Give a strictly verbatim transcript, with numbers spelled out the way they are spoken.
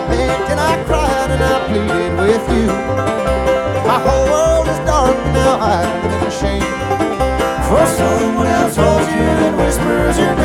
begged and I cried and I pleaded with you. My whole world is dark now, I live in shame, for someone else holds you and whispers your